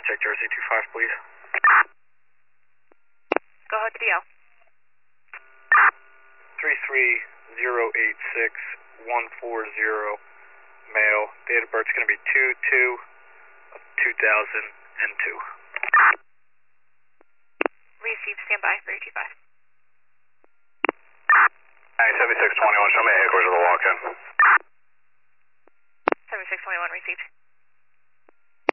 check Jersey 25, please. Go ahead, DL. 33086-140, male. Date of birth is going to be 2/2/2002. Receive, standby, 325. 7621, show me headquarters of the walk-in. 7621, received.